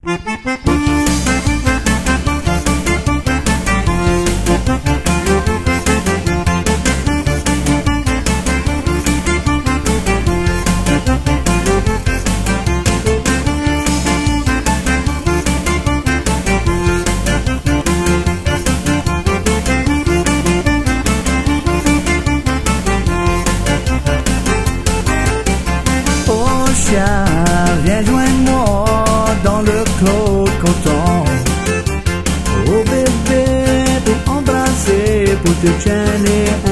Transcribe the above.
Viens joindre-moi dans le clos coton. Oh bébé, pour embrasser, pour te chaîner